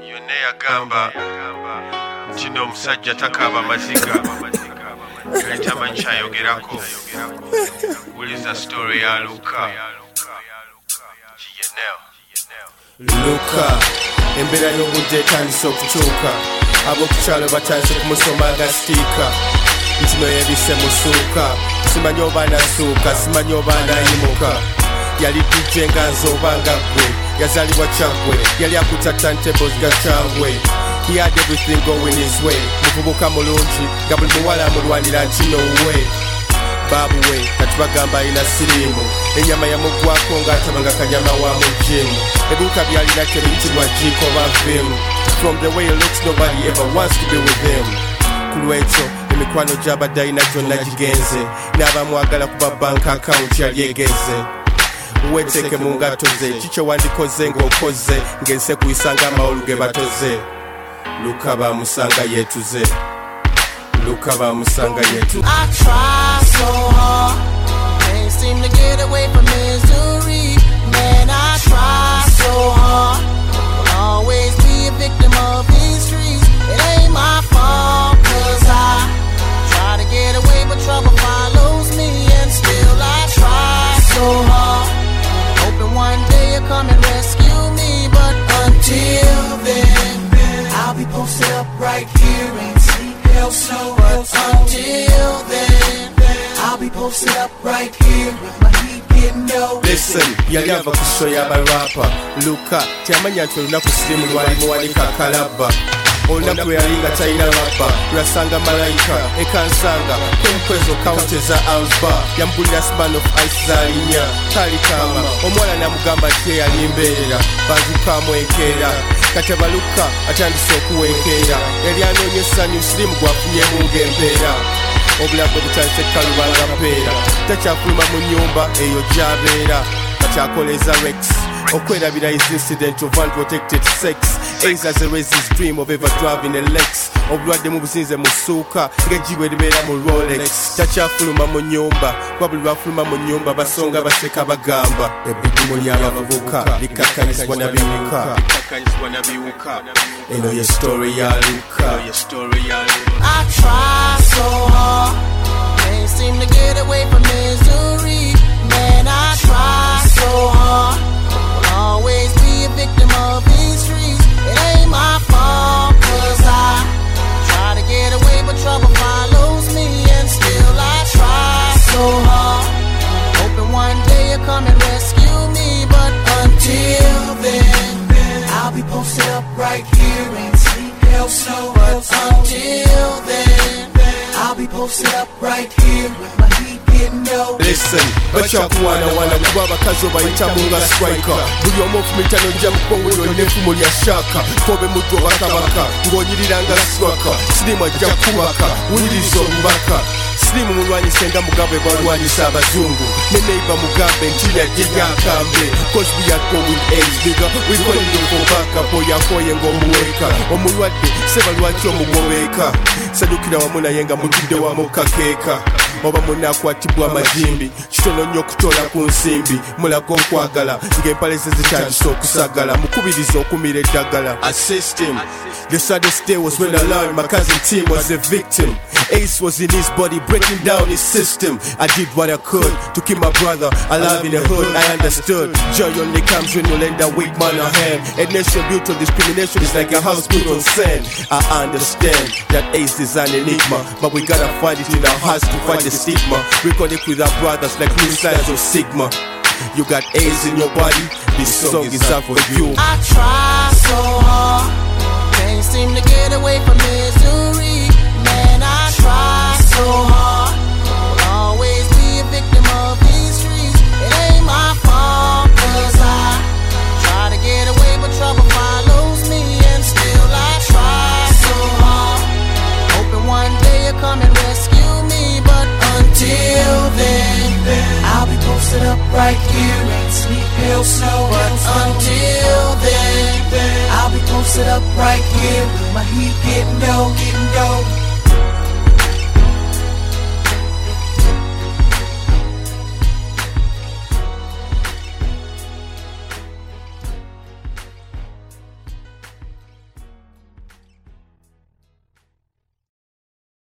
yonna yagamba kino omusajja takaaba maziga tamanyi kyayogerako. Wuliriza story ya Luka. Luka, embeera y'obudde etandise okukyuka, ab'okukyalo batandise kumusoma agasitika nti no yebise musuuka, simanyi oba nasuuka, simanyi oba nayimuka. Yali DJ nga nze oba nga ggwe, yazaalibwa Kyaggwe, yali akuta turntables ga Kyangwe. He had everything going his way, muvubuka mulungi nga buli muwala amulwanira nti nowe. Babu we, kati bagamba alina siriimu, ennyama yamugwako ng'atabanga kanyama wa mujimu. Ebiwuka byalina tebiyitibwa jiko oba vimu. From the way he looks, nobody ever wants to be with him. Ku lwekyo emikwano gy'abadde alina gyonna gigenze, n'abamwagala kuba bank account yali egeze. Weteeke mu ngato ze, kikyo wandikoze ng'okoze, ng'ense kuyisanga amawolu ge batoze. Luka bamusanga yetuze, Luka bamusanga yetuze. I try so hard, can't seem to get away from misery. Man, I try so hard, will always be a victim of these streets. It ain't my fault, cause I try to get away, but trouble follows me. And still I try so hard, hoping one day you'll come and rescue me. But until then, I'll be posted up right here, ain't sleep, hell, snow. But until then, I'll be posted up right here with my heat getting low. Listen, yali ava ku show y'abarapa. Luka teyamanya nti olunaku sirimu lwalimuwanika kalaba. Olunaku lwe yali nga talina rapa, lwasanga malayika ekansanga kwemukwezo kaunti eza alba. Yamugulira span of ice z'alinnya talikama, omuwala n'amugamba nti yali mbeerera, baazukaamu enkeera. Kati Luka atandise okuweekeera, yali anoonya essanyu sirimu gwafunyemu ng'empeera. Obulago butandise kalubanga mpeera, takyafuluma mu nnyumba eyo gy'abeera. Akyakoleza Rex okwerabira his incident of unprotected sex. Ace has erased his dream of ever driving a Lex. Obulwadde mu buzinze mu ssuuka ng'ejjibwe libeera mu Rolex. Takyafuluma mu nnyumba, wabuli lwafuluma mu nnyumba basonga baseka bagamba ebbidimu ly'abavubuka likkakkanyizibwa na biwuka. Eno ye story ya Luka. I try so hard, can't seem to get away from misery. Man, I try so hard, will always be a victim of these streets. It ain't my fault, cause I try to get away, but trouble follows me. And still I try so hard, hoping one day you'll come and rescue me. But until then, I'll be posted up right here, ain't sleep, hell, snow. But until then, I'll be posted up right here with my heat getting low. Listen, bakyakuwaanawaana kuba abakazi obayitamu nga striker. Buli omu ofumita nojja mukongolyo n'effumu lya shaka. Kobe muddu obakabaka ng'onyirira nga swaka. Sirimu ajja kubaka, wuliriza obubaka. Sirimu mulwanyise nga Mugabe bwalwanyisa abazungu. Ne neighbor Mugabe nti yajje lyakambe. Cause we are going age nigga, we calling you for backup. Oyakoye ng'omuweeka, omulwadde seba lwaki omugobeeka. Sajukira wamu naye nga mutudde wamu kakeeka. Oba munaakwatibwa amajimbi, kitono nnyo okutola ku nsimbi. Mulaga okwagala ng'empale ze zitandise okusagala, mukubiriza okumira eddagala. Assist him. The saddest day was when I learned my cousin Tim was a victim. Ace was in his body breaking down his system. I did what I could to keep my brother alive in the hood. I understood joy only comes when you lend a weak man a hand. A nation built on discrimination is like a house built on sand. I understand that Ace is an enigma, but we gotta find it in our hearts to fight the stigma. We connect with our brothers like new signs of Sigma. You got Ace in your body, this song is out for you. I try so hard, can't seem to get away from misery. Man, I try so hard, will always be a victim of these streets. It ain't my fault, cause I try to get away, but trouble follows me. And still I try so hard, hoping one day you'll come and rescue me. But until then, I'll be posted up right here, ain't sleep, hell, snow. But until then, I'll be posted up right here with my heat getting low, getting low.